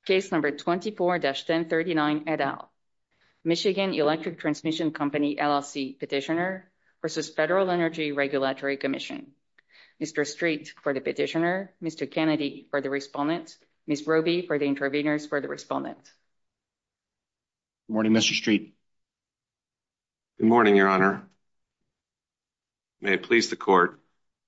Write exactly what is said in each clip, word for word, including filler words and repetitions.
Case number twenty-four dash ten thirty-nine et al. Michigan Electric Transmission Company, L L C petitioner versus Federal Energy Regulatory Commission. Mister Street for the petitioner, Mister Kennedy for the respondent, Miz Roby for the interveners for the respondent. Good morning, Mister Street. Good morning, Your Honor. May it please the court.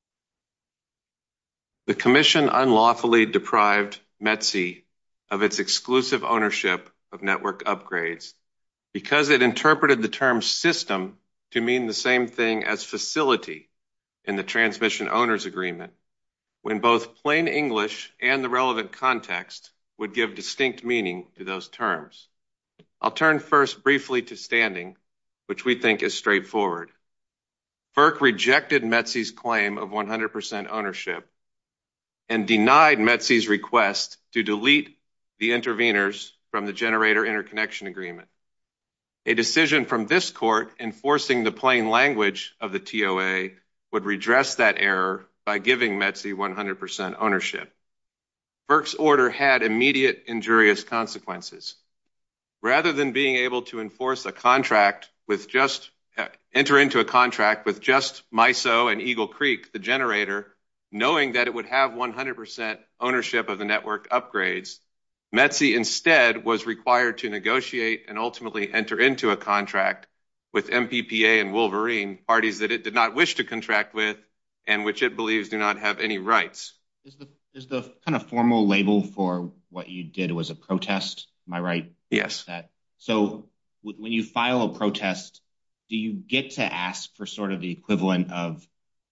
The commission unlawfully deprived METSI of its exclusive ownership of network upgrades because it interpreted the term system to mean the same thing as facility in the transmission owners agreement, when both plain English and the relevant context would give distinct meaning to those terms. I'll turn first briefly to standing, which we think is straightforward. FERC rejected METSI's claim of one hundred percent ownership and denied METSI's request to delete the interveners from the generator interconnection agreement. A decision from this court enforcing the plain language of the T O A would redress that error by giving METSI one hundred percent ownership. FERC's order had immediate injurious consequences. Rather than being able to enforce a contract with just, uh, enter into a contract with just MISO and Eagle Creek, the generator, knowing that it would have one hundred percent ownership of the network upgrades, METSI instead was required to negotiate and ultimately enter into a contract with M P P A and Wolverine, parties that it did not wish to contract with and which it believes do not have any rights. Is the, is the kind of formal label for what you did was a protest? Am I right? Yes. That, so w- when you file a protest, do you get to ask for sort of the equivalent of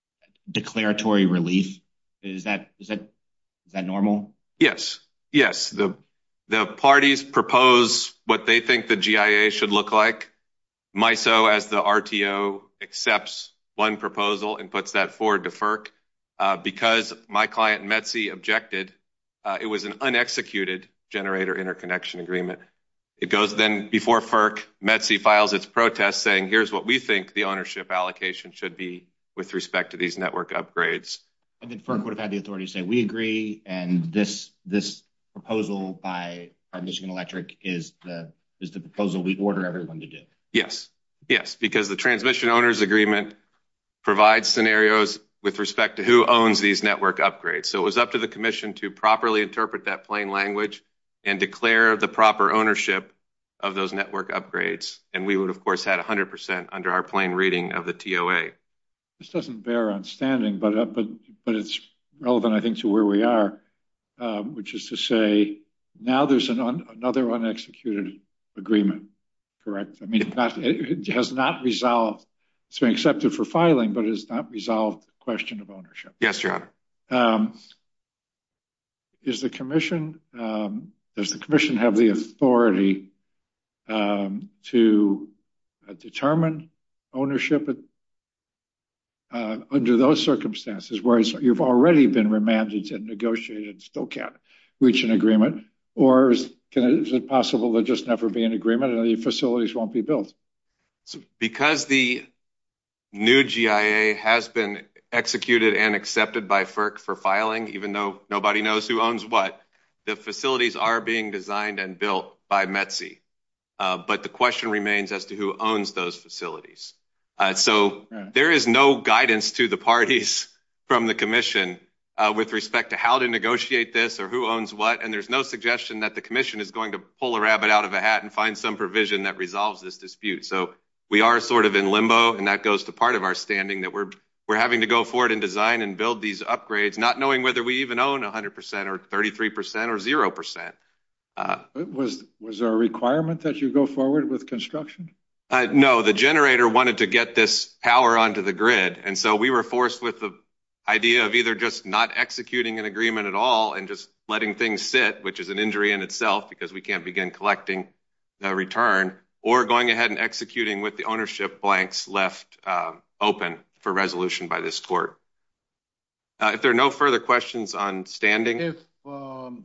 declaratory relief? Is that is that is that normal? Yes. Yes. The the parties propose what they think the G I A should look like. MISO, as the R T O, accepts one proposal and puts that forward to FERC. Uh, because my client METSI objected, uh, it was an unexecuted generator interconnection agreement. It goes then before FERC, METSI files its protest saying, here's what we think the ownership allocation should be with respect to these network upgrades. And then FERC would have had the authority to say, we agree, and this this proposal by our Michigan Electric is the is the proposal we order everyone to do. Yes, yes, because the transmission owners agreement provides scenarios with respect to who owns these network upgrades. So it was up to the commission to properly interpret that plain language and declare the proper ownership of those network upgrades. And we would, of course, had one hundred percent under our plain reading of the T O A. This doesn't bear on standing, but uh, but but it's relevant, I think, to where we are, um, which is to say, now there's an un, another unexecuted agreement, correct? I mean, it, not, it has not resolved. It's been accepted for filing, but it has not resolved the question of ownership. Yes, Your Honor. Um, is the commission, um, does the commission have the authority um, to uh, determine ownership at, uh, under those circumstances, whereas you've already been remanded and negotiated and still can't reach an agreement? Or is, can it, is it possible there'll just never be an agreement and the facilities won't be built? So because the new G I A has been executed and accepted by FERC for filing, even though nobody knows who owns what, the facilities are being designed and built by METSI. Uh, but the question remains as to who owns those facilities. Uh, so right. There is no guidance to the parties from the commission uh, with respect to how to negotiate this or who owns what. And there's no suggestion that the commission is going to pull a rabbit out of a hat and find some provision that resolves this dispute. So we are sort of in limbo, and that goes to part of our standing that we're we're having to go forward and design and build these upgrades, not knowing whether we even own one hundred percent or thirty-three percent or zero percent. Uh, was was there a requirement that you go forward with construction? Uh, no, the generator wanted to get this power onto the grid, and so we were forced with the idea of either just not executing an agreement at all and just letting things sit, which is an injury in itself because we can't begin collecting the return, or going ahead and executing with the ownership blanks left uh, open for resolution by this court. Uh, if there are no further questions on standing. If, um,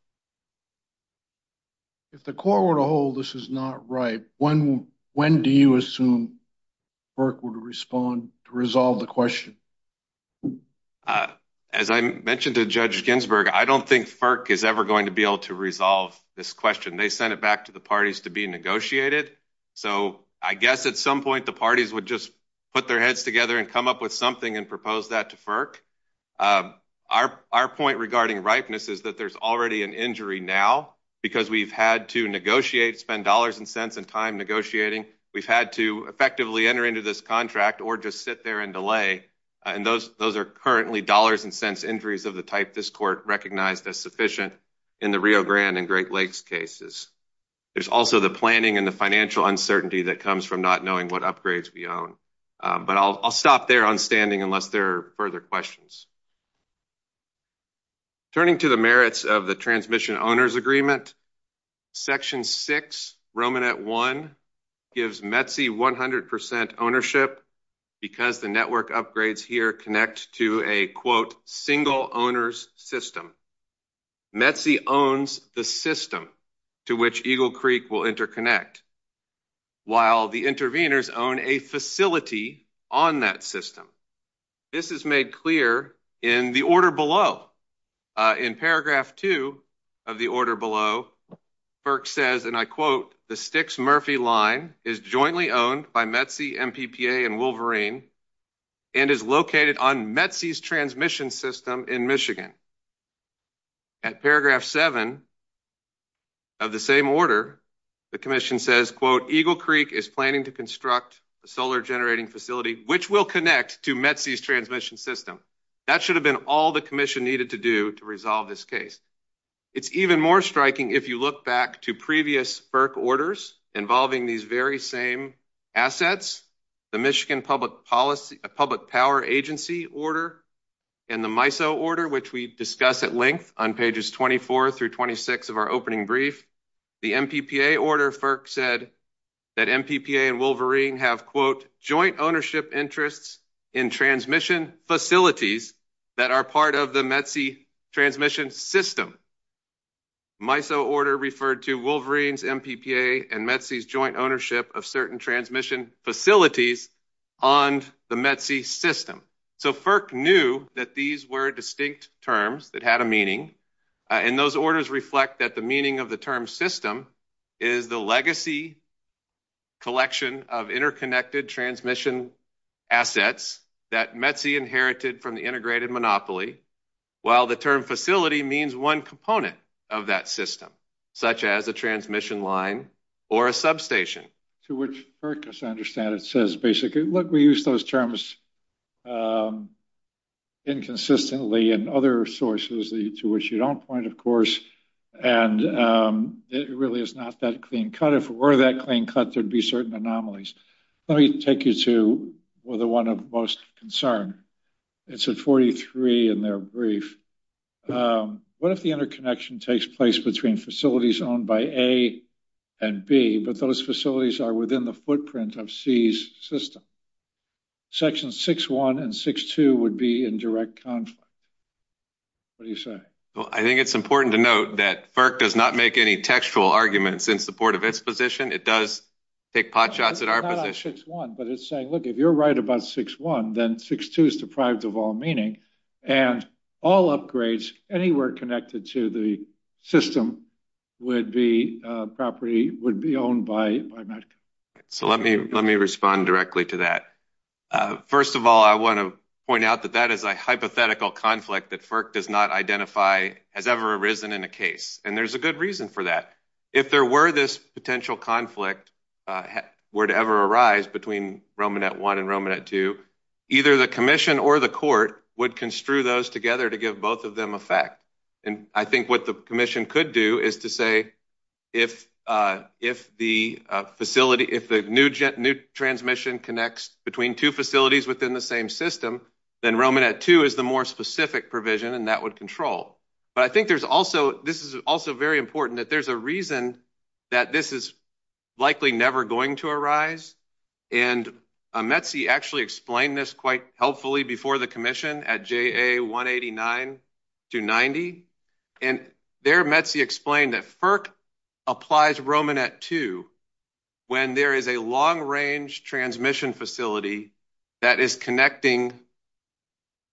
if the court were to hold this is not right, when when do you assume FERC would respond to resolve the question? Uh, As I mentioned to Judge Ginsburg, I don't think FERC is ever going to be able to resolve this question. They sent it back to the parties to be negotiated. So I guess at some point the parties would just put their heads together and come up with something and propose that to FERC. Uh, our, our point regarding ripeness is that there's already an injury now because we've had to negotiate, spend dollars and cents and time negotiating. We've had to effectively enter into this contract or just sit there and delay. Uh, and those those are currently dollars and cents injuries of the type this court recognized as sufficient in the Rio Grande and Great Lakes cases. There's also the planning and the financial uncertainty that comes from not knowing what upgrades we own. Uh, but I'll, I'll stop there on standing unless there are further questions. Turning to the merits of the Transmission Owners Agreement, Section six, Romanet one, gives M E T S I one hundred percent ownership because the network upgrades here connect to a, quote, single owner's system. M E T S I owns the system to which Eagle Creek will interconnect, while the interveners own a facility on that system. This is made clear in the order below. Uh, in paragraph two of the order below, FERC says, and I quote, the Styx-Murphy line is jointly owned by M E T S I, M P P A, and Wolverine, and is located on M E T S I's transmission system in Michigan. At paragraph seven of the same order, the commission says, quote, Eagle Creek is planning to construct a solar generating facility which will connect to M E T S I's transmission system. That should have been all the commission needed to do to resolve this case. It's even more striking if you look back to previous FERC orders involving these very same assets, the Michigan Public Policy, Public Power Agency order and the MISO order, which we discuss at length on pages twenty-four through twenty-six of our opening brief. The M P P A order, FERC said that M P P A and Wolverine have, quote, joint ownership interests in transmission facilities that are part of the M E T S I transmission system. MISO order referred to Wolverine's, M P P A, and M E T S I's joint ownership of certain transmission facilities on the M E T S I system. So FERC knew that these were distinct terms that had a meaning, uh, and those orders reflect that the meaning of the term system is the legacy collection of interconnected transmission assets that M E T S I inherited from the integrated monopoly, while the term facility means one component of that system, such as a transmission line or a substation. To which FERC, as I understand it, says basically, look, we use those terms um, inconsistently in other sources, to which you don't point, of course, and um, it really is not that clean cut. If it were that clean cut, there'd be certain anomalies. Let me take you to well, the one of most concern. It's at forty-three in their brief. Um, what if the interconnection takes place between facilities owned by A and B, but those facilities are within the footprint of C's system? Sections six one and six two would be in direct conflict. What do you say? Well, I think it's important to note that FERC does not make any textual arguments in support of its position. It does take pot shots at our not position. On six one, but it's saying, look, if you're right about six one, then six two is deprived of all meaning, and all upgrades anywhere connected to the system would be uh, property would be owned by by Metco. So let me let me respond directly to that. Uh, first of all, I want to point out that that is a hypothetical conflict that FERC does not identify has ever arisen in a case, and there's a good reason for that. If there were this potential conflict uh, were to ever arise between Romanet one and Romanet two, either the commission or the court would construe those together to give both of them effect. And I think what the commission could do is to say, if uh, if the uh, facility, if the new gen- new transmission connects between two facilities within the same system, then Romanet two is the more specific provision, and that would control. But I think there's also, this is also very important, that there's a reason that this is likely never going to arise. And uh, M E T S I actually explained this quite helpfully before the commission at J A one eighty-nine to ninety. And there M E T S I explained that FERC applies Romanet two when there is a long-range transmission facility that is connecting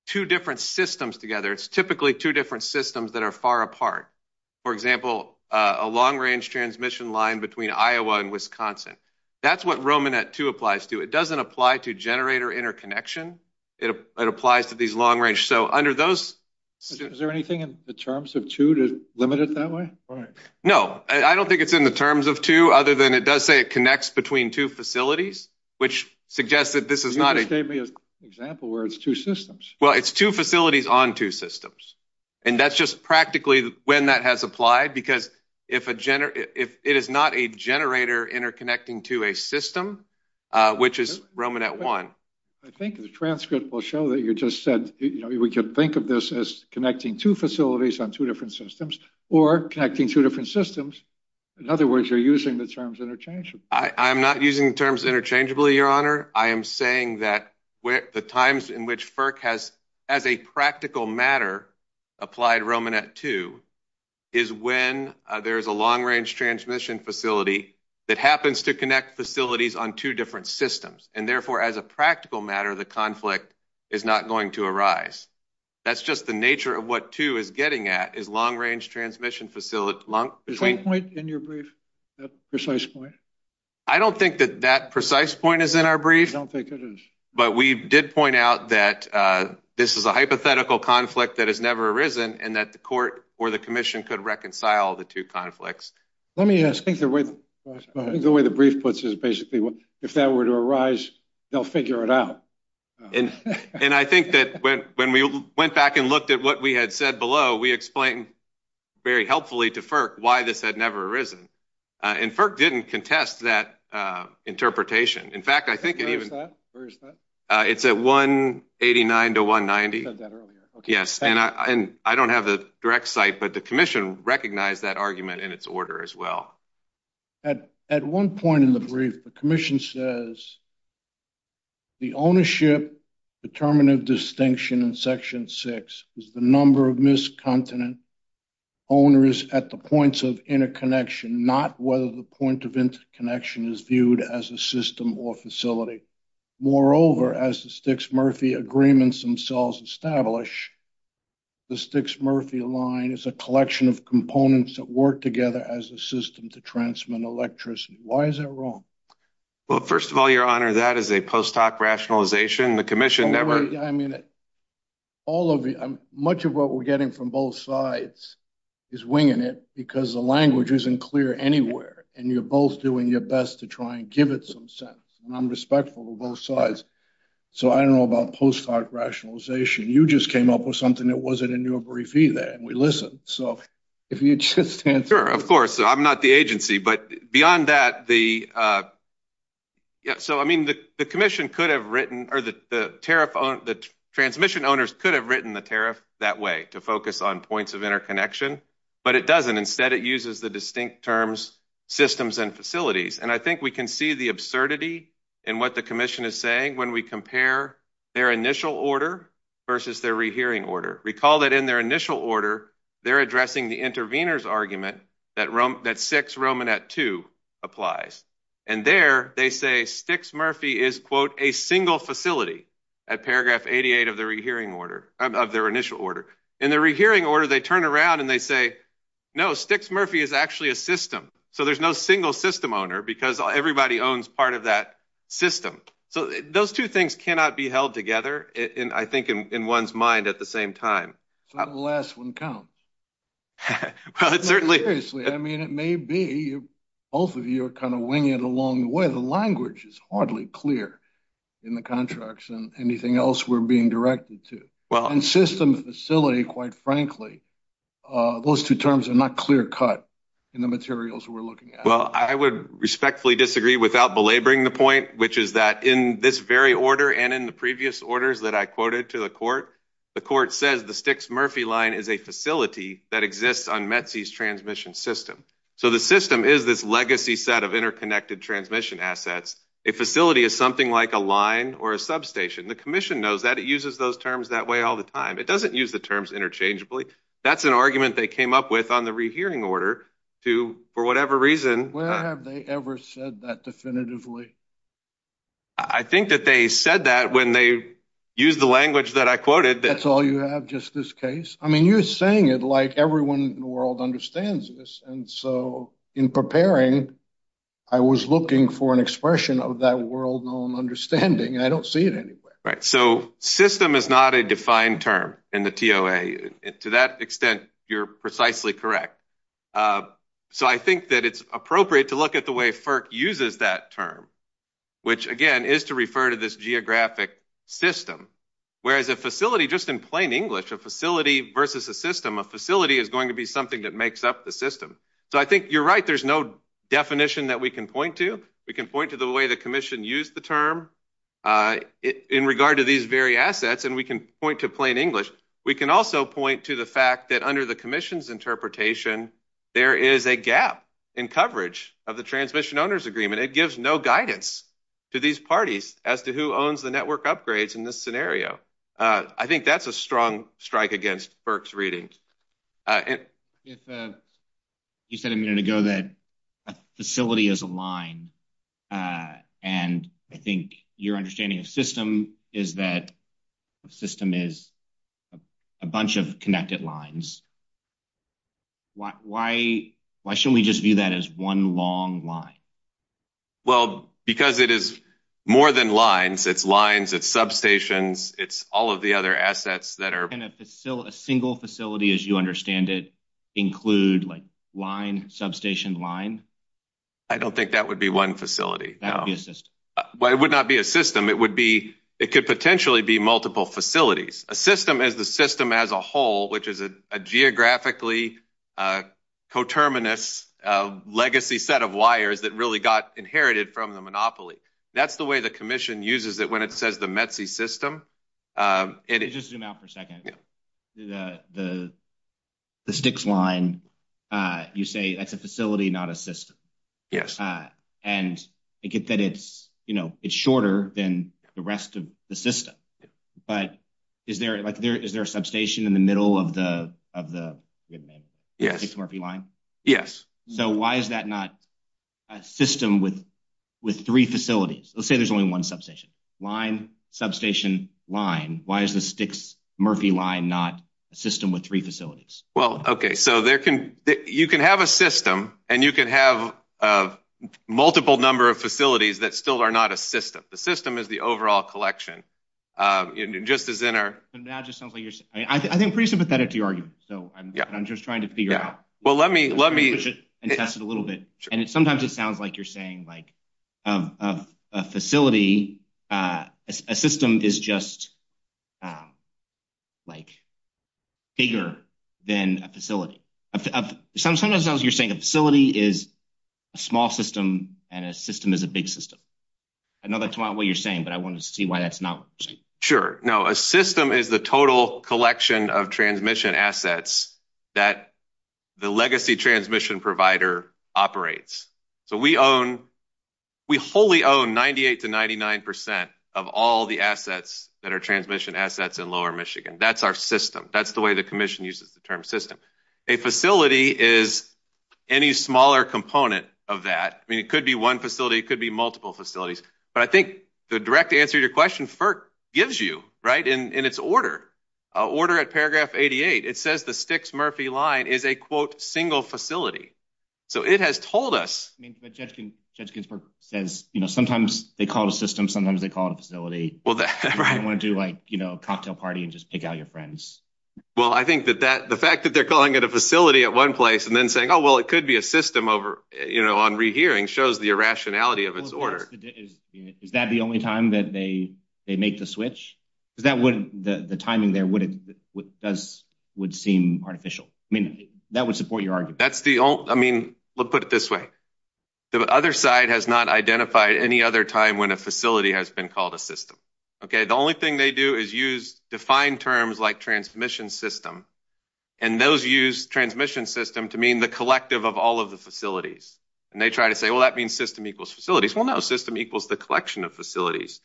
two different systems together. It's typically two different systems that are far apart. For example, uh, a long-range transmission line between Iowa and Wisconsin. That's what Romanet two applies to. It doesn't apply to generator interconnection. It, it applies to these long-range. So under those... Is, is there anything in the terms of two to limit it that way? Right. No, I don't think it's in the terms of two, other than it does say it connects between two facilities, which suggests that this is you not just a... gave me an example where it's two systems. Well, it's two facilities on two systems. And that's just practically when that has applied, because if a gener if it is not a generator interconnecting to a system, uh, which is Romanet one. I think the transcript will show that you just said, you know, we could think of this as connecting two facilities on two different systems, or connecting two different systems. In other words, you're using the terms interchangeably. I, I'm not using the terms interchangeably, Your Honor. I am saying that where the times in which FERC has, as a practical matter, applied Romanet two is when uh, there's a long-range transmission facility that happens to connect facilities on two different systems. And therefore, as a practical matter, the conflict is not going to arise. That's just the nature of what two is getting at, is long-range transmission facility. Long, between, is that point in your brief, that precise point? I don't think that that precise point is in our brief. I don't think it is. But we did point out that uh, this is a hypothetical conflict that has never arisen, and that the court or the commission could reconcile the two conflicts. Let me ask. I think the way the, I think the way the brief puts it is basically, if that were to arise, they'll figure it out. And and I think that when when we went back and looked at what we had said below, we explained very helpfully to FERC why this had never arisen. Uh, and FERC didn't contest that uh, interpretation. In fact, I think Where it is even... that? Where is that? Uh, it's at one eighty-nine to one ninety. You said that earlier. Okay. Yes, and I, and I don't have the direct site, but the commission recognized that argument in its order as well. At, at one point in the brief, the commission says the ownership determinative distinction in section six is the number of miscontinent owners at the points of interconnection, not whether the point of interconnection is viewed as a system or facility. Moreover, as the Stix-Murphy agreements themselves establish, the Stix-Murphy line is a collection of components that work together as a system to transmit electricity. Why is that wrong? Well, first of all, Your Honor, that is a post hoc rationalization. The commission oh, never... Wait, I mean, all of it, um, much of what we're getting from both sides is winging it because the language isn't clear anywhere, and you're both doing your best to try and give it some sense. And I'm respectful of both sides. So I don't know about post hoc rationalization. You just came up with something that wasn't in your brief either, and we listened. So if you just answer. Sure, of course. I'm not the agency, but beyond that, the uh, yeah. So I mean, the, the commission could have written, or the the tariff own, the transmission owners could have written the tariff that way to focus on points of interconnection, but it doesn't. Instead, it uses the distinct terms systems and facilities. And I think we can see the absurdity in what the commission is saying when we compare their initial order versus their rehearing order. Recall that in their initial order, they're addressing the intervener's argument that Rome, that six Romanet two applies. And there they say Stix-Murphy is, quote, a single facility at paragraph eighty-eight of the rehearing order, of their initial order. In the rehearing order, they turn around and they say, no, Stix-Murphy is actually a system. So there's no single system owner because everybody owns part of that system. So those two things cannot be held together, in, I think, in, in one's mind at the same time. So the last one counts. Well, it's no, certainly... Seriously, I mean, it may be, you, both of you are kind of winging it along the way. The language is hardly clear in the contracts and anything else we're being directed to. Well, and system facility, quite frankly, uh, those two terms are not clear cut in the materials we're looking at. Well, I would respectfully disagree without belaboring the point, which is that in this very order and in the previous orders that I quoted to the court, the court says the Stix-Murphy line is a facility that exists on METSI's transmission system. So the system is this legacy set of interconnected transmission assets. A facility is something like a line or a substation. The commission knows that. It uses those terms that way all the time. It doesn't use the terms interchangeably. That's an argument they came up with on the rehearing order to, for whatever reason. Where uh, have they ever said that definitively? I think that they said that when they use the language that I quoted. That's all you have, just this case? I mean, you're saying it like everyone in the world understands this. And so in preparing, I was looking for an expression of that world-known understanding. I don't see it anywhere. Right. So system is not a defined term in the T O A. To that extent, you're precisely correct. Uh, so I think that it's appropriate to look at the way FERC uses that term, which, again, is to refer to this geographic system. Whereas a facility, just in plain English, a facility versus a system, a facility is going to be something that makes up the system. So I think you're right. There's no definition that we can point to. We can point to the way the commission used the term uh, in regard to these very assets, and we can point to plain English. We can also point to the fact that under the commission's interpretation, there is a gap in coverage of the transmission owners agreement. It gives no guidance to these parties as to who owns the network upgrades in this scenario. Uh, I think that's a strong strike against FERC's reading. Uh, and, if uh, you said a minute ago that a facility is a line, uh, and I think your understanding of system is that a system is a, a bunch of connected lines. Why, why, why shouldn't we just view that as one long line? Well, because it is more than lines. It's lines, it's substations, it's all of the other assets that are. And a, facil- a single facility, as you understand it, include like line, substation, line? I don't think that would be one facility. That no. would be a system. Uh, well, it would not be a system. It would be, it could potentially be multiple facilities. A system is the system as a whole, which is a, a geographically uh, coterminous uh, legacy set of wires that really got inherited from the monopoly. That's the way the commission uses it when it says the M E T S I system. Um, and it, just zoom out for a second. Yeah. The the the Styx line, uh, you say that's a facility, not a system. Yes. Uh, and I get that it's, you know, it's shorter than the rest of the system. But is there like there is there a substation in the middle of the of the yes. Styx Murphy line? Yes. So why is that not a system with with three facilities? Let's say there's only one substation. Line, substation, line. Why is the Styx Murphy line not a system with three facilities? Well, okay, so there can you can have a system and you can have a multiple number of facilities that still are not a system. The system is the overall collection. Um, just as in our. But now it just sounds like you're. I, mean, I, th- I think I'm pretty sympathetic to your argument. So I'm. Yeah. I'm just trying to figure yeah. out. Well, let me let me push it and it, test it a little bit. Sure. And it, sometimes it sounds like you're saying like of of a facility, uh, a, a system is just um, like bigger than a facility. A, a, sometimes you're saying a facility is a small system and a system is a big system. I know that's not what you're saying, but I wanted to see why that's not what you're saying. Sure. No, a system is the total collection of transmission assets that the legacy transmission provider operates. So we own, we wholly own ninety-eight to ninety-nine percent of all the assets that are transmission assets in Lower Michigan. That's our system. That's the way the commission uses the term system. A facility is any smaller component of that. I mean, it could be one facility, it could be multiple facilities. But I think the direct answer to your question, FERC gives you, right, in, in its order. Uh, order at paragraph eighty-eight, it says the Styx Murphy line is a, quote, single facility. So it has told us. I mean, but Judge, Judge Ginsburg says, you know, sometimes they call it a system, sometimes they call it a facility. Well, that, you right. don't want to do like, you know, a cocktail party and just pick out your friends. Well, I think that, that the fact that they're calling it a facility at one place and then saying, oh, well, it could be a system over, you know, on rehearing shows the irrationality of its well, order. The, is, is that the only time that they they make the switch? Because that would the, the timing there would it would, does would seem artificial. I mean, that would support your argument. That's the only. I mean, let's put it this way: the other side has not identified any other time when a facility has been called a system. Okay, the only thing they do is use defined terms like transmission system, and those use transmission system to mean the collective of all of the facilities. And they try to say, well, that means system equals facilities. Well, no, system equals the collection of facilities.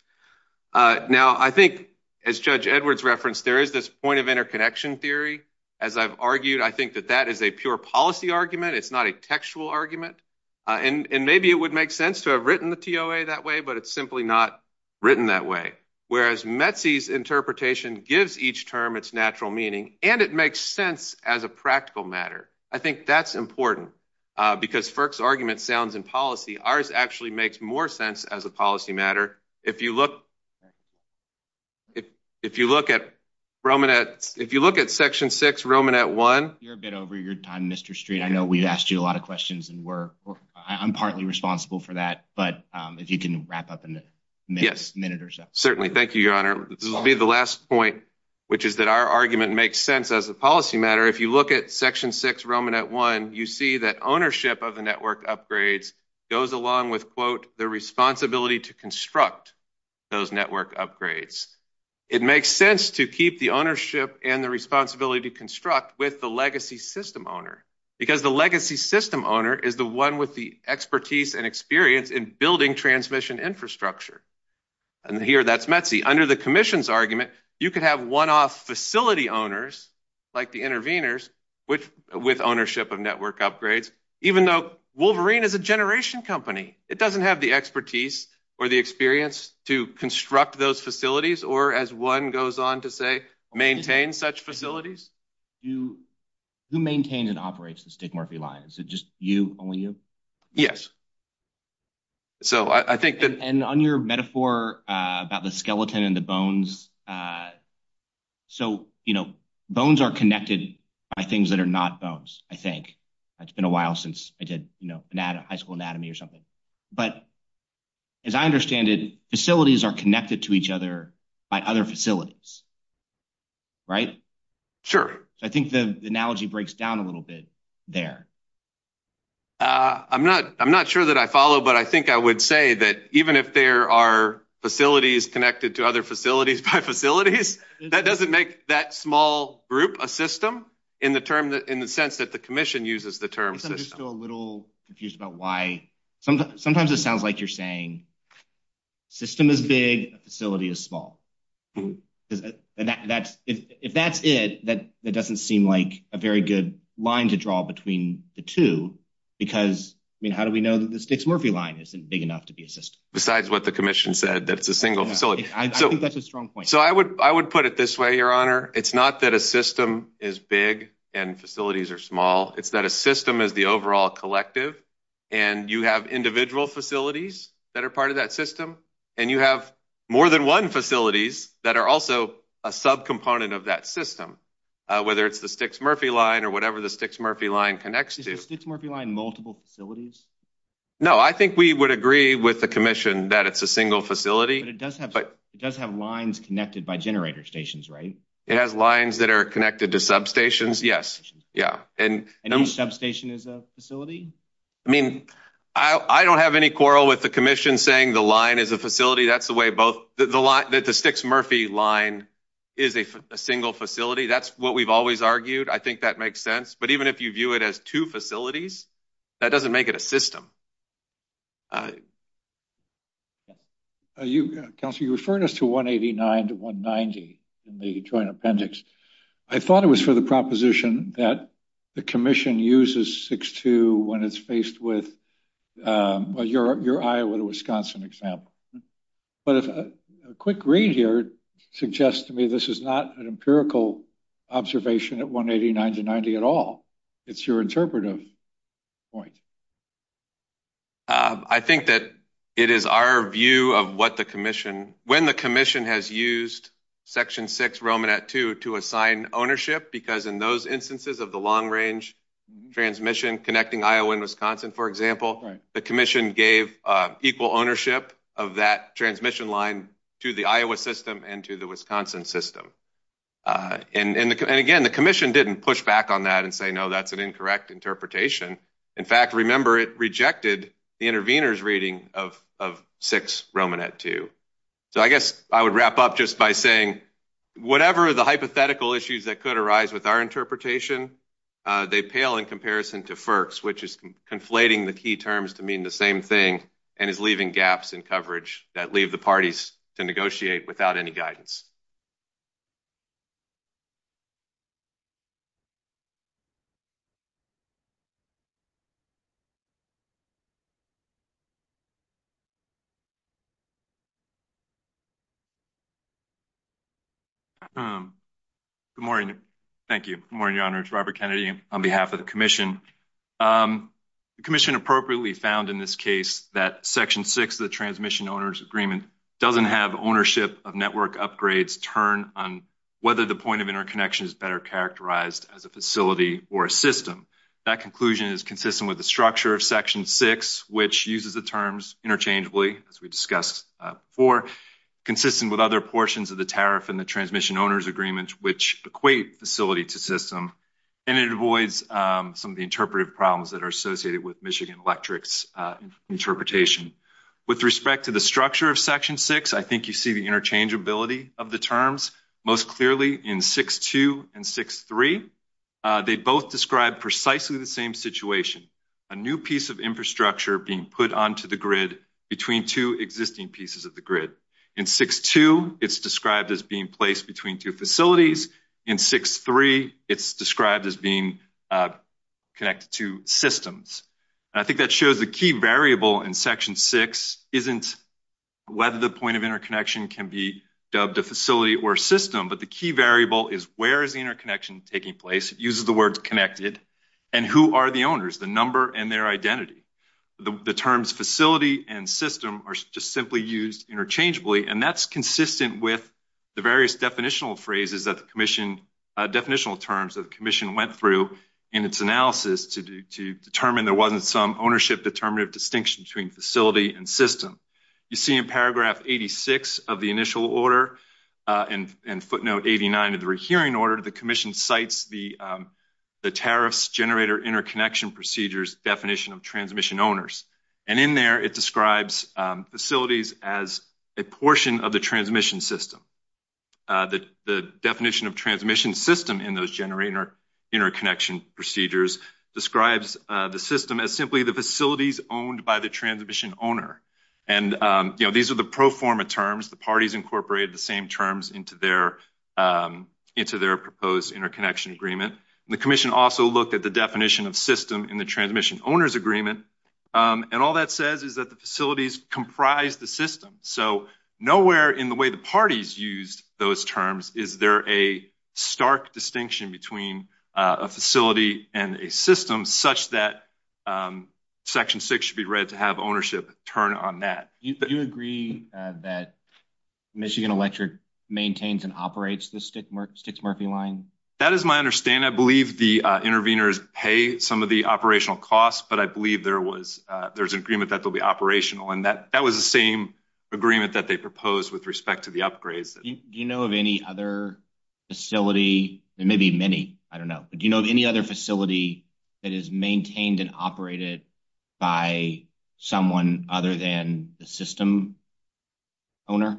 Uh, now, I think, as Judge Edwards referenced, there is this point of interconnection theory. As I've argued, I think that that is a pure policy argument. It's not a textual argument. Uh, and, and maybe it would make sense to have written the T O A that way, but it's simply not written that way. whereas Metzi's interpretation gives each term its natural meaning, and it makes sense as a practical matter. I think that's important uh, because FERC's argument sounds in policy. Ours actually makes more sense as a policy matter. If you look, if if you look at Romanet, if you look at Section six, Romanet one. You're a bit over your time, Mister Street. I know we've asked you a lot of questions, and we're, we're I'm partly responsible for that. But um, if you can wrap up in a minute, yes. minute or so. Certainly. Thank you, Your Honor. This will be the last point, which is that our argument makes sense as a policy matter. If you look at Section six, Romanet one, you see that ownership of the network upgrades goes along with, quote, the responsibility to construct those network upgrades. It makes sense to keep the ownership and the responsibility to construct with the legacy system owner, because the legacy system owner is the one with the expertise and experience in building transmission infrastructure. And here that's Metzi. Under the commission's argument, you could have one-off facility owners like the interveners with, with ownership of network upgrades, even though Wolverine is a generation company. It doesn't have the expertise or the experience to construct those facilities, or as one goes on to say, maintain such facilities? You, who maintains and operates the Stick-Murphy line? Is it just you, only you? Yes. So I, I think that... And, and on your metaphor uh, about the skeleton and the bones, uh, so, you know, bones are connected by things that are not bones, I think. It's been a while since I did, you know, anat- high school anatomy or something. But as I understand it, facilities are connected to each other by other facilities, right? Sure. So I think the, the analogy breaks down a little bit there. Uh, I'm not I'm not sure that I follow, but I think I would say that even if there are facilities connected to other facilities by facilities, that doesn't make that small group a system in the term that in the sense that the commission uses the term system. I'm just still a little confused about why. Sometimes, sometimes it sounds like you're saying system is big, a facility is small. Mm-hmm. And that, that's if, if that's it, that, that doesn't seem like a very good line to draw between the two, because I mean, how do we know that the Stick-Murphy line isn't big enough to be a system? Besides what the commission said, that it's a single yeah, facility. I, I so, think that's a strong point. So I would I would put it this way, Your Honor. It's not that a system is big and facilities are small. It's that a system is the overall collective, and you have individual facilities that are part of that system, and you have more than one facilities that are also a subcomponent of that system, uh, whether it's the Stick-Murphy line or whatever the Stick-Murphy line connects is to. Is the Stick-Murphy line multiple facilities? No, I think we would agree with the commission that it's a single facility. But it does have but it does have lines connected by generator stations, right? It has lines that are connected to substations. Yes. Yeah. And, and each substation is a facility? I mean, I, I don't have any quarrel with the commission saying the line is a facility. That's the way both the, the line that the Stick-Murphy line is a, a single facility. That's what we've always argued. I think that makes sense. But even if you view it as two facilities, that doesn't make it a system. Uh, uh, you, uh, Councilor, you referred us to one eighty-nine to one ninety in the joint appendix. I thought it was for the proposition that the commission uses six two when it's faced with, um, well, your, your Iowa to Wisconsin example. But if a, a quick read here suggests to me this is not an empirical observation at one eighty-nine to ninety at all. It's your interpretive point. Uh, I think that it is our view of what the commission, when the commission has used Section six, Romanet two, to assign ownership, because in those instances of the long-range mm-hmm. transmission connecting Iowa and Wisconsin, for example, right. the commission gave uh, equal ownership of that transmission line to the Iowa system and to the Wisconsin system. Uh, and, and, the, and again, the commission didn't push back on that and say, no, that's an incorrect interpretation. In fact, remember, it rejected the intervener's reading of, of six Romanet two. So I guess I would wrap up just by saying, whatever the hypothetical issues that could arise with our interpretation, uh, they pale in comparison to FERC's, which is com- conflating the key terms to mean the same thing and is leaving gaps in coverage that leave the parties to negotiate without any guidance. Um, good morning. Thank you. Good morning, Your Honor. It's Robert Kennedy on behalf of the Commission. Um, the Commission appropriately found in this case that Section six of the Transmission Owners Agreement doesn't have ownership of network upgrades turn on whether the point of interconnection is better characterized as a facility or a system. That conclusion is consistent with the structure of Section six, which uses the terms interchangeably, as we discussed uh, before, consistent with other portions of the tariff and the Transmission Owners Agreement, which equate facility to system, and it avoids um, some of the interpretive problems that are associated with Michigan Electric's uh, interpretation. With respect to the structure of Section six, I think you see the interchangeability of the terms most clearly in six two and six three. Uh, they both describe precisely the same situation, a new piece of infrastructure being put onto the grid between two existing pieces of the grid. In six two, it's described as being placed between two facilities. In six three, it's described as being uh, connected to systems. And I think that shows the key variable in Section six isn't whether the point of interconnection can be dubbed a facility or a system, but the key variable is where is the interconnection taking place. It uses the word connected, and who are the owners, the number and their identity. The, the terms facility and system are just simply used interchangeably, and that's consistent with the various definitional phrases that the Commission, uh, definitional terms that the Commission went through in its analysis to, do, to determine there wasn't some ownership determinative distinction between facility and system. You see in paragraph eighty-six of the initial order uh, and, and footnote eighty-nine of the rehearing order, the Commission cites the um, the tariffs generator interconnection procedures definition of transmission owners. And in there, it describes um, facilities as a portion of the transmission system. Uh, the, the definition of transmission system in those generator interconnection procedures describes uh, the system as simply the facilities owned by the transmission owner. And, um, you know, these are the pro forma terms. The parties incorporated the same terms into their, um, into their proposed interconnection agreement. The Commission also looked at the definition of system in the Transmission Owners Agreement, um, and all that says is that the facilities comprise the system. So nowhere in the way the parties used those terms is there a stark distinction between uh, a facility and a system such that um, Section six should be read to have ownership turn on that. You, you agree uh, that Michigan Electric maintains and operates the Stix-Murphy line? That is my understanding. I believe the uh, interveners pay some of the operational costs, but I believe there was uh, there's an agreement that they'll be operational, and that, that was the same agreement that they proposed with respect to the upgrades. Do you, do you know of any other facility, there may be many, I don't know, but do you know of any other facility that is maintained and operated by someone other than the system owner?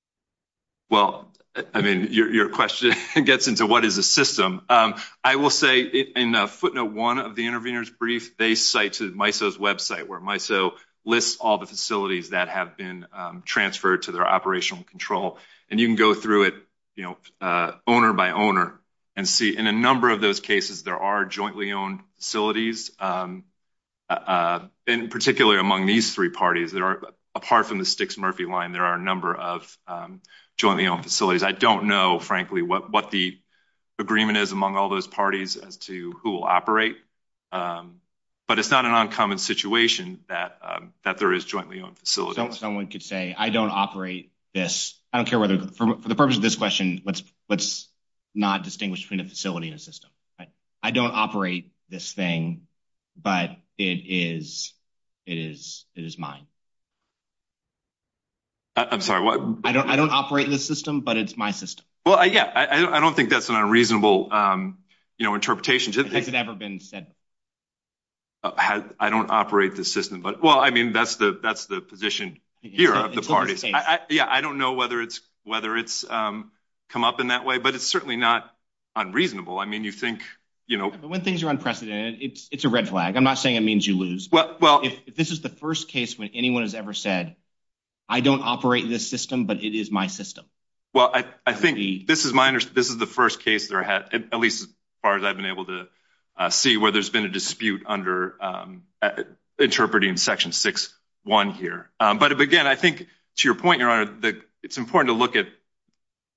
Well, I mean, your, your question gets into what is a system. Um, I will say in uh, footnote one of the intervener's brief, they cite to MISO's website where MISO lists all the facilities that have been um, transferred to their operational control. And you can go through it, you know, uh, owner by owner and see in a number of those cases, there are jointly owned facilities. Um, uh, in particular among these three parties, there are, apart from the Stix-Murphy line, there are a number of um, jointly owned facilities. I don't know, frankly, what, what the agreement is among all those parties as to who will operate. Um, but it's not an uncommon situation that um, that there is jointly owned facilities. So, someone could say, I don't operate this. I don't care whether, for, for the purpose of this question, let's let's not distinguish between a facility and a system. Right? I don't operate this thing, but it is it is it is mine. I'm sorry, what? I don't I don't operate this system, but it's my system. Well, I, yeah, I, I don't think that's an unreasonable, um, you know, interpretation. Has it ever been said? Uh, has, I don't operate the system, but well, I mean, that's the that's the position here so, of the parties. I, I, yeah, I don't know whether it's whether it's um, come up in that way, but it's certainly not unreasonable. I mean, you think, you know, yeah, but when things are unprecedented, it's it's a red flag. I'm not saying it means you lose. Well, well, if, if this is the first case when anyone has ever said, I don't operate this system, but it is my system. Well, I, I think be, this is my this is the first case there had, at least as far as I've been able to uh, see, where there's been a dispute under um, uh, interpreting Section six one here. Um, but again, I think to your point, Your Honor, the, it's important to look at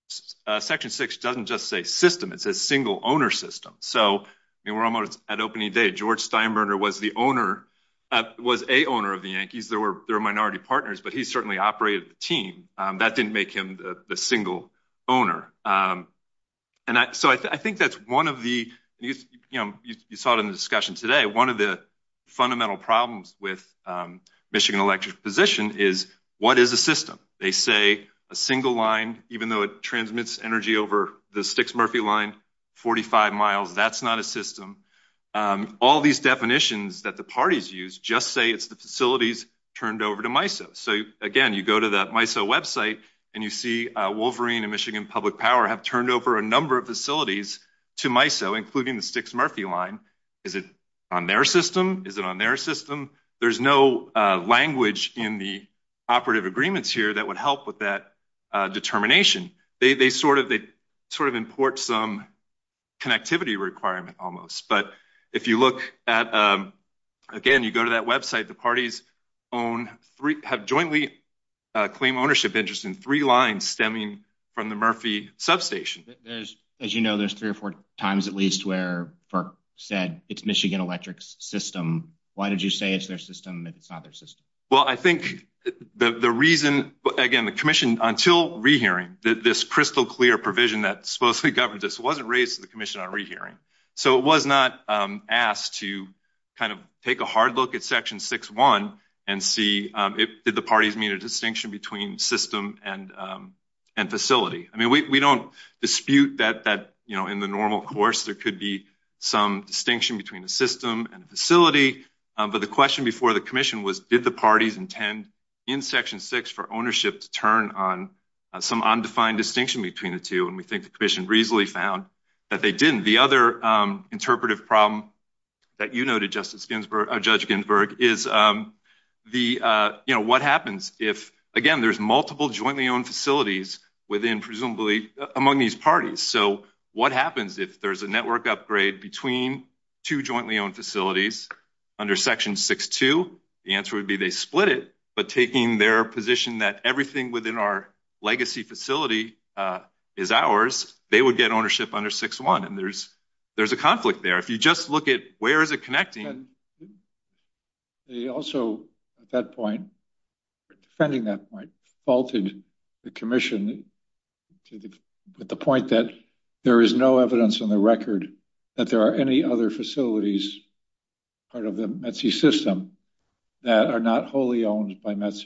uh, Section six doesn't just say system, it says single owner system. So, I mean, we're almost at opening day. George Steinbrenner was the owner, uh, was a owner of the Yankees. There were there were minority partners, but he certainly operated the team. Um, that didn't make him the, the single owner. Um, and I, so I, th- I think that's one of the, you, you know, you, you saw it in the discussion today, one of the fundamental problems with um, Michigan Electric's position is, what is a system? They say a single line, even though it transmits energy over the Styx-Murphy line, forty-five miles, that's not a system. Um, all these definitions that the parties use just say it's the facilities turned over to MISO. So again, you go to the MISO website and you see uh, Wolverine and Michigan Public Power have turned over a number of facilities to MISO, including the Styx-Murphy line. Is it on their system? Is it on their system? There's no uh, language in the operative agreements here that would help with that uh, determination. They, they sort of they sort of import some connectivity requirement almost. But if you look at, um, again, you go to that website, the parties own three, have jointly uh, claim ownership interest in three lines stemming from the Murphy substation. There's, as you know, there's three or four times at least where FERC said it's Michigan Electric's system. Why did you say it's their system if it's not their system? Well, I think the the reason, again, the commission, until rehearing, this crystal clear provision that supposedly governs this wasn't raised to the commission on rehearing. So it was not um, asked to kind of take a hard look at Section six one and see um, if, did the parties mean a distinction between system and um, and facility. I mean, we, we don't dispute that, that, you know, in the normal course, there could be some distinction between a system and a facility. Um, but the question before the commission was, did the parties intend in Section six for ownership to turn on uh, some undefined distinction between the two? And we think the commission reasonably found that they didn't. The other um, interpretive problem that you noted, Justice Ginsburg, uh, Judge Ginsburg, is um, the, uh, you know, what happens if, again, there's multiple jointly owned facilities within, presumably, uh, among these parties. So what happens if there's a network upgrade between two jointly owned facilities under Section six two? The answer would be they split it, but taking their position that everything within our legacy facility uh, is ours, they would get ownership under six one. And there's there's a conflict there. If you just look at where is it connecting. And they also, at that point, defending that point, faulted the commission to the, with the point that there is no evidence on the record that there are any other facilities part of the M E T S I system that are not wholly owned by M E T S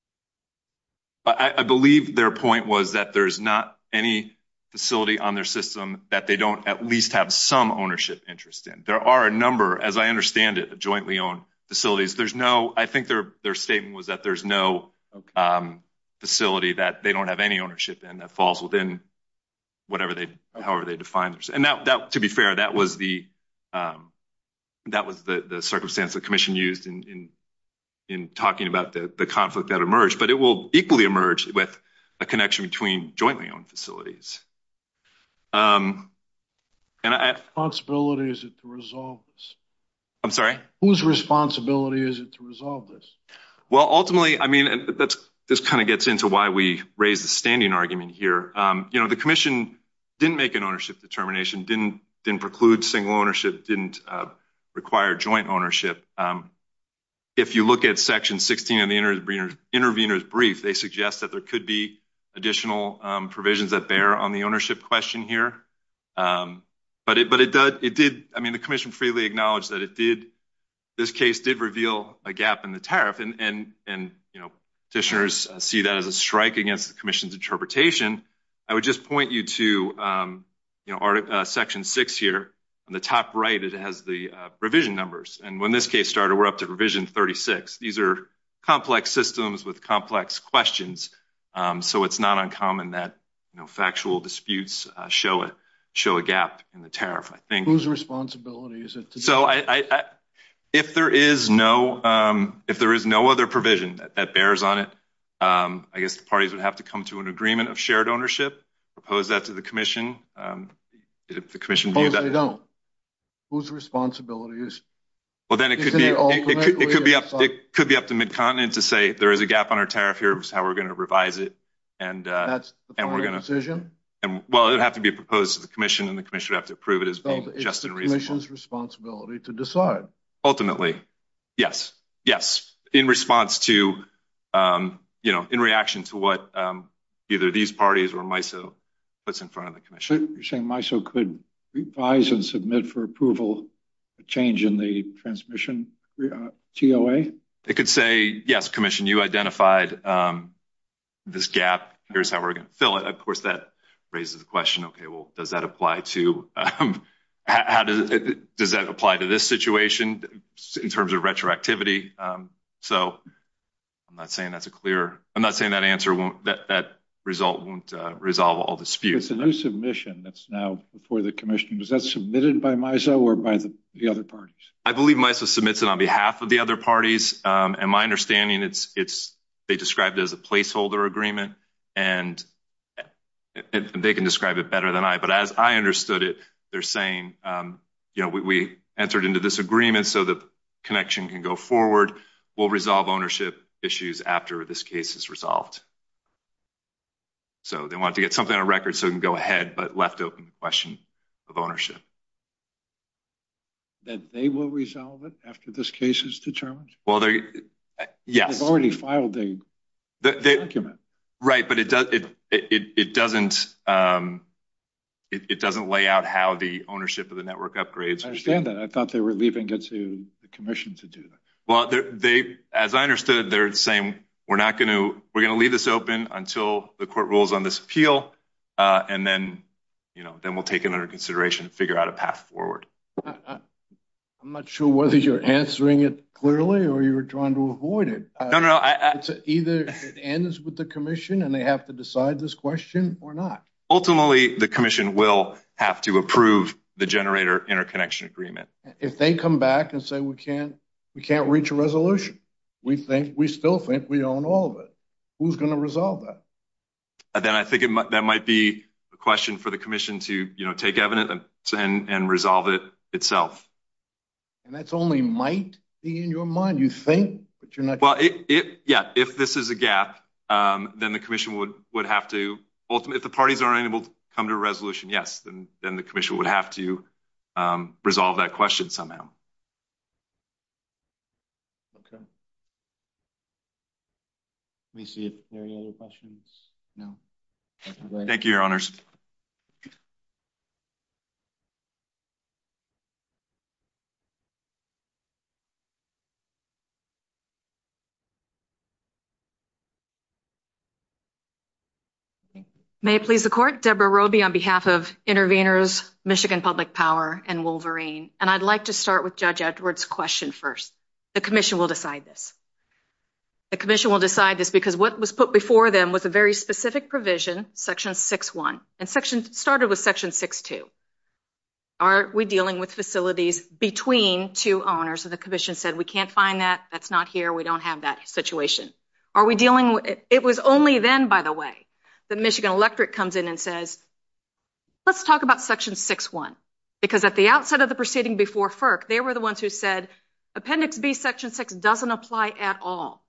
I. I, I believe their point was that there's not any facility on their system that they don't at least have some ownership interest in. There are a number, as I understand it, of jointly owned facilities. There's no, I think their their statement was that there's no okay. um, facility that they don't have any ownership in that falls within whatever they, okay. however they define theirs. And that, that, to be fair, that was the, um, that was the, the circumstance the commission used in, in, in talking about the, the conflict that emerged. But it will equally emerge with a connection between jointly owned facilities. Um, and I, responsibility is it to resolve this? I'm sorry? Whose responsibility is it to resolve this? Well, ultimately, I mean, that's, this kind of gets into why we raised the standing argument here. Um, you know, the commission didn't make an ownership determination, didn't, didn't preclude single ownership, didn't uh, require joint ownership. Um, if you look at Section sixteen of the intervener's, intervener's brief, they suggest that there could be additional um, provisions that bear on the ownership question here. Um, but it, but it did, it did, I mean, the commission freely acknowledged that it did, this case did reveal a gap in the tariff, and, and, and you know, petitioners uh, see that as a strike against the commission's interpretation. I would just point you to, um, you know, art, uh, Section six here. On the top right, it has the uh, revision numbers. And when this case started, we're up to revision thirty-six. These are complex systems with complex questions. Um, so it's not uncommon that, you know, factual disputes uh, show a show a gap in the tariff, I think. Whose responsibility is it to do? So I, I, I, if there is no um, if there is no other provision that, that bears on it, um, I guess the parties would have to come to an agreement of shared ownership, propose that to the commission. Um, if the commission view that they don't. Whose responsibility is? Well, then it could be it, it, it could it could be up it could be up to Mid-Continent to say there is a gap on our tariff. Here's how we're going to revise it, and uh, that's the and we're going to decision. and well, it would have to be proposed to the commission, and the commission would have to approve it as being So just and it's the reasonable. commission's responsibility to decide. Ultimately, yes, yes, in response to, um, you know, in reaction to what um, either these parties or MISO puts in front of the commission. So you're saying MISO could revise and submit for approval a change in the transmission uh, T O A? It could say, yes, commission, you identified um, this gap. Here's how we're going to fill it. Of course, that raises the question, okay, well, does that apply to, um, how, how does it, does that apply to this situation in terms of retroactivity? Um, so I'm not saying that's a clear, I'm not saying that answer won't, that, that result won't uh, resolve all disputes. It's a new submission that's now before the commission. Was that submitted by MISO or by the, the other parties? I believe MISO submits it on behalf of the other parties. Um, and my understanding, it's, it's, they described it as a placeholder agreement, and, and they can describe it better than I, but as I understood it, they're saying, um, you know, we, we entered into this agreement so the connection can go forward. We'll resolve ownership issues after this case is resolved. So they wanted to get something on record so it can go ahead, but left open the question of ownership. That they will resolve it after this case is determined? Well, they, yes. They've already filed the, the they, document. Right, but it does it it it doesn't um, it, it doesn't lay out how the ownership of the network upgrades. I understand that. I thought they were leaving it to the commission to do that. Well, they, as I understood, they're saying we're not going to we're going to leave this open until the court rules on this appeal, uh, and then you know then we'll take it under consideration and figure out a path forward. I, I, I'm not sure whether you're answering it clearly or you're trying to avoid it. No, no, no. I, I, it's a, either it ends with the commission and they have to decide this question or not. Ultimately, the commission will have to approve the generator interconnection agreement. If they come back and say we can't, we can't reach a resolution, we think we still think we own all of it. Who's going to resolve that? And then I think it might, that might be a question for the commission to you know take evidence and and resolve it itself. And that's only might be in your mind, you think, but you're not. Well, it, it yeah, if this is a gap, um, then the commission would, would have to, ultimately, if the parties aren't able to come to a resolution, yes, then, then the commission would have to um, resolve that question somehow. Okay. Let me see if there are any other questions. No. Thank you, Your Honors. May it please the court, Deborah Roby on behalf of Intervenors, Michigan Public Power, and Wolverine. And I'd like to start with Judge Edwards' question first. The commission will decide this. The commission will decide this because what was put before them was a very specific provision, section six one, and section started with section six two. Are we dealing with facilities between two owners? And the commission said, we can't find that. That's not here. We don't have that situation. Are we dealing with it? It was only then, by the way, that Michigan Electric comes in and says, let's talk about section six one, because at the outset of the proceeding before F E R C, they were the ones who said, Appendix B, section six doesn't apply at all.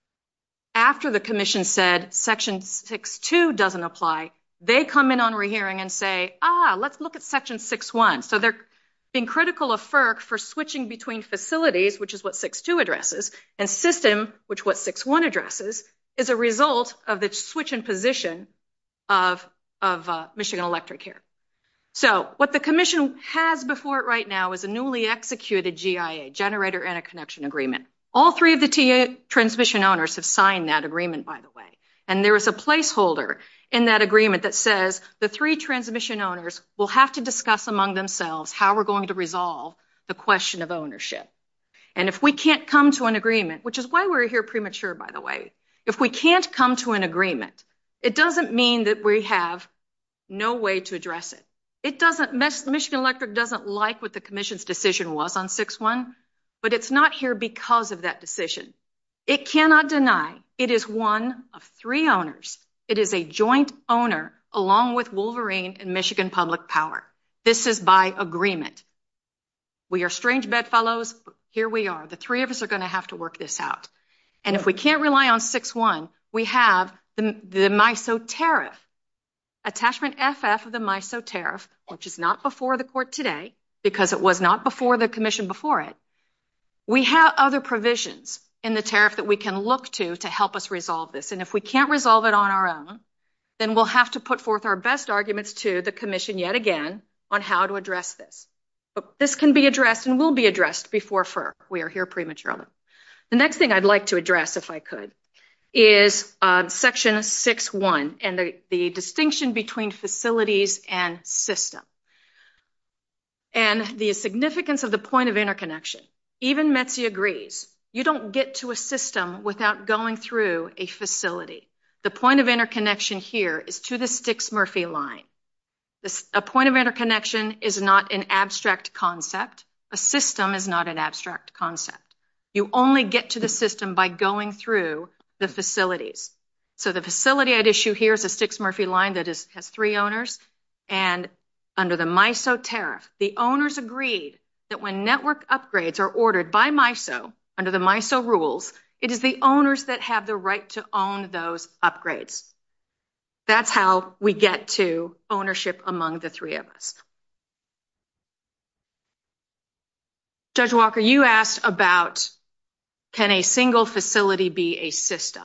After the commission said section six two doesn't apply, they come in on rehearing and say, ah, let's look at section six one. So they're being critical of F E R C for switching between facilities, which is what six two addresses, and system, which what six one addresses, is a result of the switch in position of, of uh, Michigan Electric here. So what the commission has before it right now is a newly executed G I A, Generator Interconnection Agreement. All three of the T A transmission owners have signed that agreement, by the way. And there is a placeholder in that agreement that says the three transmission owners will have to discuss among themselves how we're going to resolve the question of ownership. And if we can't come to an agreement, which is why we're here premature, by the way, if we can't come to an agreement, it doesn't mean that we have no way to address it. It doesn't, Michigan Electric doesn't like what the commission's decision was on six one, but it's not here because of that decision. It cannot deny it is one of three owners. It is a joint owner along with Wolverine and Michigan Public Power. This is by agreement. We are strange bedfellows, but here we are. The three of us are going to have to work this out. And if we can't rely on six one, we have the, the MISO tariff attachment F F of the MISO tariff, which is not before the court today because it was not before the commission before it, we have other provisions in the tariff that we can look to to help us resolve this. And if we can't resolve it on our own, then we'll have to put forth our best arguments to the commission yet again on how to address this. But this can be addressed and will be addressed before F E R C. We are here prematurely. The next thing I'd like to address, if I could, is uh, section six one and the, the distinction between facilities and system. And the significance of the point of interconnection. Even M E T S I agrees. You don't get to a system without going through a facility. The point of interconnection here is to the Stix-Murphy line. This, a point of interconnection is not an abstract concept. A system is not an abstract concept. You only get to the system by going through the facilities. So the facility at issue here is a Stix-Murphy line that is, has three owners. And under the MISO tariff, the owners agreed that when network upgrades are ordered by MISO, under the MISO rules, it is the owners that have the right to own those upgrades. That's how we get to ownership among the three of us. Judge Walker, you asked about, can a single facility be a system?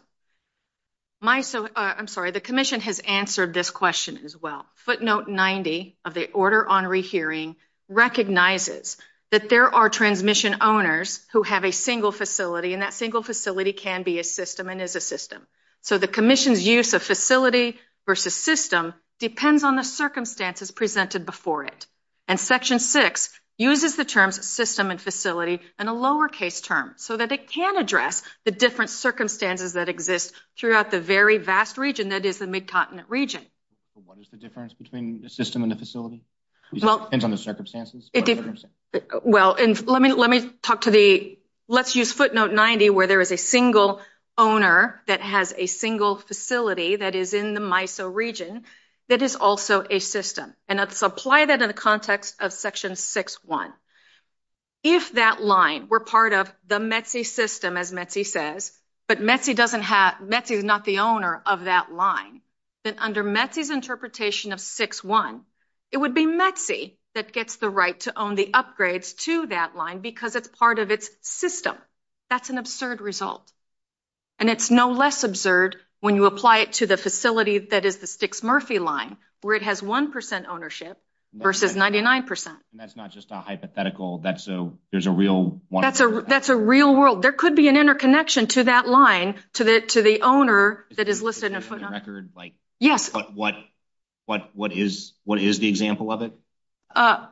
MISO, uh, I'm sorry, the commission has answered this question as well. Footnote ninety of the order on rehearing recognizes that there are transmission owners who have a single facility, and that single facility can be a system and is a system. So the commission's use of facility versus system depends on the circumstances presented before it. And section six uses the terms system and facility in a lowercase term so that it can address the different circumstances that exist throughout the very vast region that is the Mid-Continent region. What is the difference between the system and the facility? Well, it depends on the circumstances. It de- well, and let me let me talk to the. Let's use footnote ninety, where there is a single owner that has a single facility that is in the MISO region that is also a system, and let's apply that in the context of section six one. If that line were part of the M E T S I system, as M E T S I says, but M E T S I doesn't have M E T S I is not the owner of that line, then under M E T S I's interpretation of six one. It would be M E T S I that gets the right to own the upgrades to that line because it's part of its system. That's an absurd result. And it's no less absurd when you apply it to the facility that is the Stix-Murphy line, where it has one percent ownership versus ninety-nine percent. And that's not just a hypothetical. That's a, there's a real one. That's a, that's a real world. There could be an interconnection to that line, to the, to the owner that is listed in a footnote. Record, like, yes. What, what, What what is what is the example of it? Uh,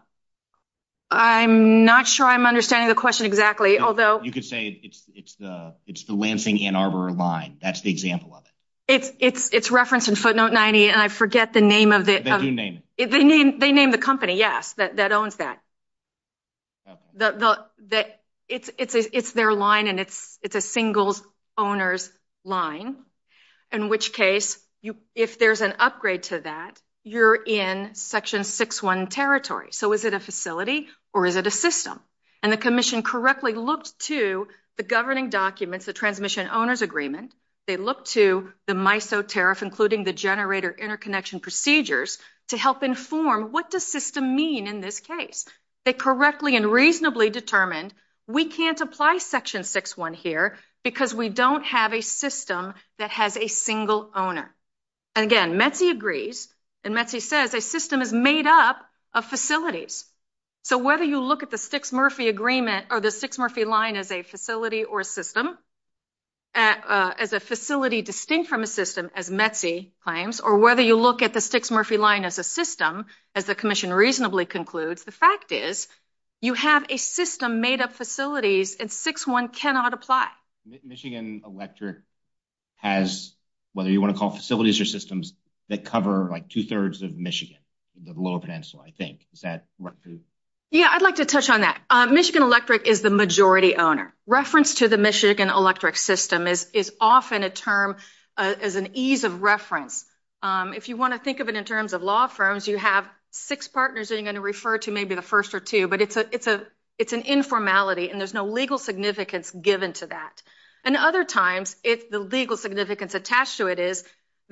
I'm not sure I'm understanding the question exactly. You, although you could say it's it's the it's the Lansing Ann Arbor line. That's the example of it. It's it's it's referenced in footnote ninety, and I forget the name of the. They of, do name it. it. They name they name the company. Yes, that, that owns that. Okay. The the the it's it's a, it's their line, and it's it's a singles owner's line. In which case, you if there's an upgrade to that, you're in section six one territory. So is it a facility or is it a system? And the commission correctly looked to the governing documents, the transmission owners agreement. They looked to the MISO tariff, including the generator interconnection procedures, to help inform what does system mean in this case. They correctly and reasonably determined we can't apply section six one here because we don't have a system that has a single owner. And again, M E T S I agrees, and M E T S I says a system is made up of facilities. So whether you look at the Stix-Murphy agreement or the Stix-Murphy line as a facility or a system, uh, uh, as a facility distinct from a system, as M E T S I claims, or whether you look at the Stix-Murphy line as a system, as the commission reasonably concludes, the fact is you have a system made up facilities, and six one cannot apply. Michigan Electric has, whether you want to call facilities or systems, that cover like two thirds of Michigan, the Lower Peninsula, I think. Is that right? Yeah, I'd like to touch on that. Uh, Michigan Electric is the majority owner. Reference to the Michigan Electric system is, is often a term uh, as an ease of reference. Um, if you want to think of it in terms of law firms, you have six partners that you're going to refer to maybe the first or two, but it's a, it's a, it's an informality, and there's no legal significance given to that. And other times, it, the legal significance attached to it is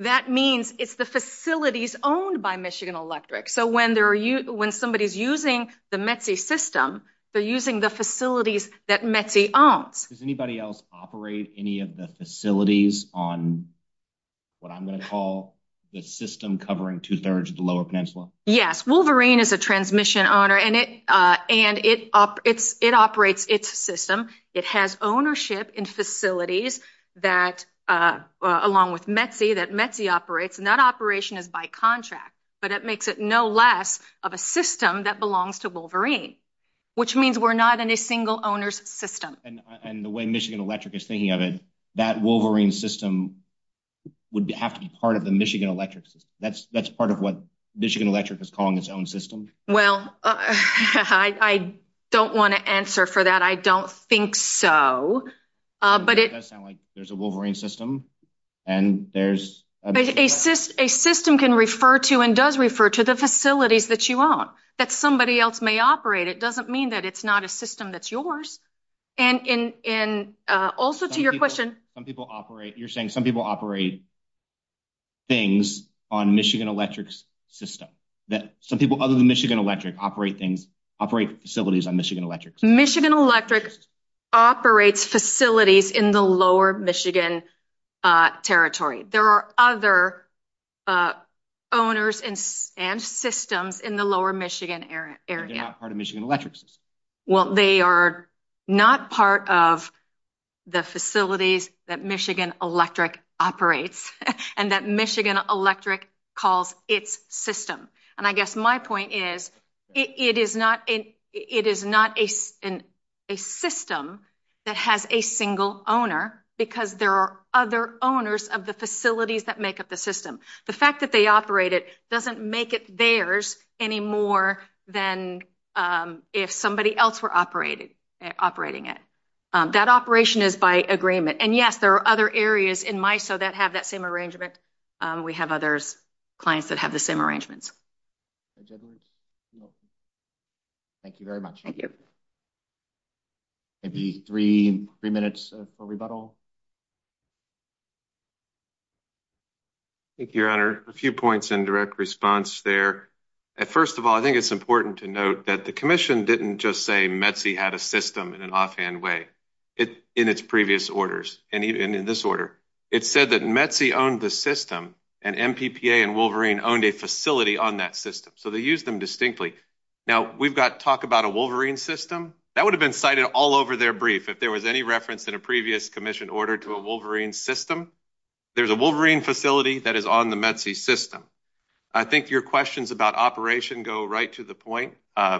that means it's the facilities owned by Michigan Electric. So when they're when somebody's using the M E T S I system, they're using the facilities that M E T S I owns. Does anybody else operate any of the facilities on what I'm going to call the system covering two thirds of the Lower Peninsula? Yes, Wolverine is a transmission owner, and it uh, and it op it's it operates its system. It has ownership in facilities that, uh, uh, along with M E T S I, that M E T S I operates, and that operation is by contract. But it makes it no less of a system that belongs to Wolverine, which means we're not in a single owner's system. And and the way Michigan Electric is thinking of it, that Wolverine system would have to be part of the Michigan Electric system. That's that's part of what Michigan Electric is calling its own system. Well, uh, I, I don't want to answer for that. I don't think so. Uh, but it, it does sound like there's a Wolverine system, and there's a, a, a, a system can refer to and does refer to the facilities that you own. That somebody else may operate. It doesn't mean that it's not a system that's yours. And in in uh, also some to your people, question, some people operate. You're saying some people operate things on Michigan Electric's system. That some people other than Michigan Electric operate things, operate facilities on Michigan Electric. Michigan Electric operates facilities in the Lower Michigan uh, territory. There are other uh, owners and, and systems in the Lower Michigan area. They're not part of Michigan Electric system. Well, they are not part of the facilities that Michigan Electric operates and that Michigan Electric calls its system. And I guess my point is, it, it is not a, it is not a, an, a system that has a single owner, because there are other owners of the facilities that make up the system. The fact that they operate it doesn't make it theirs any more than um, if somebody else were operated, uh, operating it. Um, that operation is by agreement. And yes, there are other areas in MISO that have that same arrangement. Um, we have others, clients that have the same arrangements. Thank you very much. Thank you. Maybe three, three minutes uh, for rebuttal. Thank you, Your Honor. A few points in direct response there. And first of all, I think it's important to note that the commission didn't just say M E T S I had a system in an offhand way it, in its previous orders, and even in this order. It said that M E T S I owned the system and M P P A and Wolverine owned a facility on that system. So they used them distinctly. Now, we've got talk about a Wolverine system. That would have been cited all over their brief if there was any reference in a previous commission order to a Wolverine system. There's a Wolverine facility that is on the M E T S I system. I think your questions about operation go right to the point. Uh,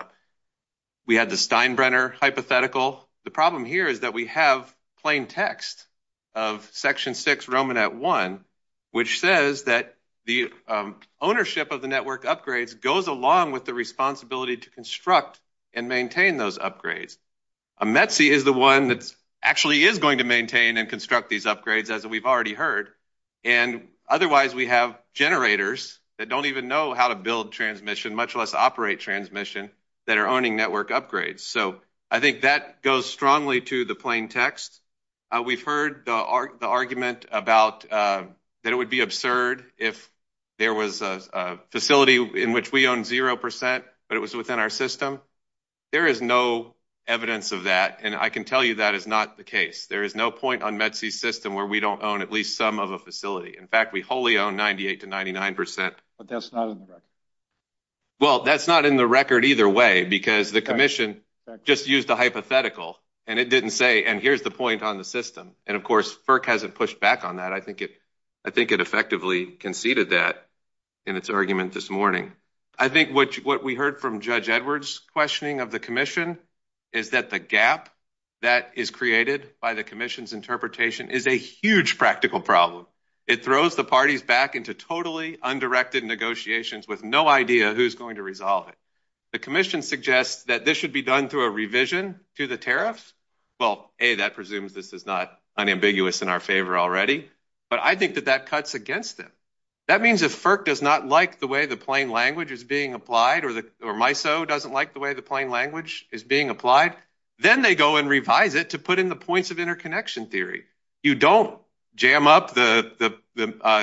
we had the Steinbrenner hypothetical. The problem here is that we have plain text of Section six, Romanet one, which says that the um, ownership of the network upgrades goes along with the responsibility to construct and maintain those upgrades. A M E T S I is the one that actually is going to maintain and construct these upgrades, as we've already heard. And otherwise, we have generators that don't even know how to build transmission, much less operate transmission, that are owning network upgrades. So I think that goes strongly to the plain text. Uh, we've heard the, ar the argument about uh, that it would be absurd if there was a, a facility in which we own zero percent, but it was within our system. There is no evidence of that, and I can tell you that is not the case. There is no point on M E T S I's system where we don't own at least some of a facility. In fact, we wholly own ninety-eight to ninety-nine percent. But that's not in the record. Well, that's not in the record either way, because the commission just used a hypothetical, and it didn't say, and here's the point on the system. And of course, FERC hasn't pushed back on that. I think it, I think it effectively conceded that in its argument this morning. I think what, what we heard from Judge Edwards' questioning of the commission is that the gap that is created by the commission's interpretation is a huge practical problem. It throws the parties back into totally undirected negotiations with no idea who's going to resolve it. The commission suggests that this should be done through a revision to the tariff. Well, A, that presumes this is not unambiguous in our favor already, but I think that that cuts against them. That means if FERC does not like the way the plain language is being applied, or the or MISO doesn't like the way the plain language is being applied, then they go and revise it to put in the points of interconnection theory. You don't jam up the the the, uh,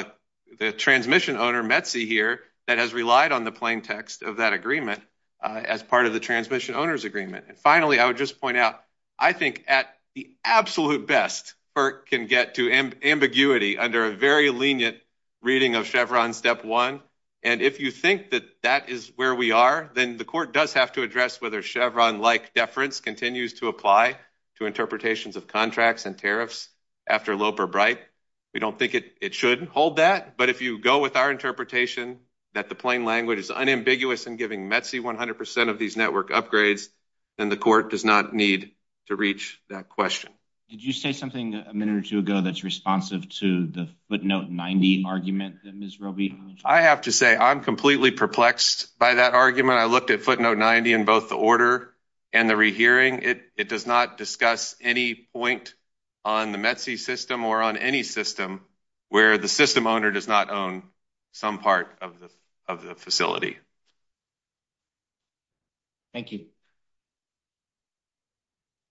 the transmission owner, Metsi here, that has relied on the plain text of that agreement uh, as part of the transmission owner's agreement. And finally, I would just point out, I think at the absolute best, FERC can get to amb- ambiguity under a very lenient reading of Chevron Step one. And if you think that that is where we are, then the court does have to address whether Chevron-like deference continues to apply to interpretations of contracts and tariffs after Loper-Bright. We don't think it, it should hold that. But if you go with our interpretation that the plain language is unambiguous in giving Metsi one hundred percent of these network upgrades, then the court does not need to reach that question. Did you say something a minute or two ago that's responsive to the footnote ninety argument that Miz Roby mentioned? I have to say I'm completely perplexed by that argument. I looked at footnote ninety in both the order and the rehearing. It, it does not discuss any point on the Metsi system or on any system where the system owner does not own some part of the, of the facility. Thank you.